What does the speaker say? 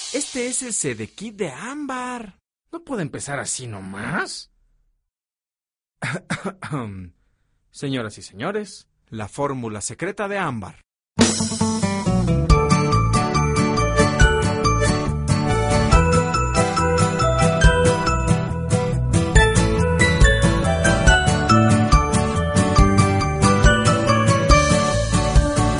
Este es el Sedekit de ámbar. ¿No puede empezar así nomás? Señoras y señores, la fórmula secreta de ámbar.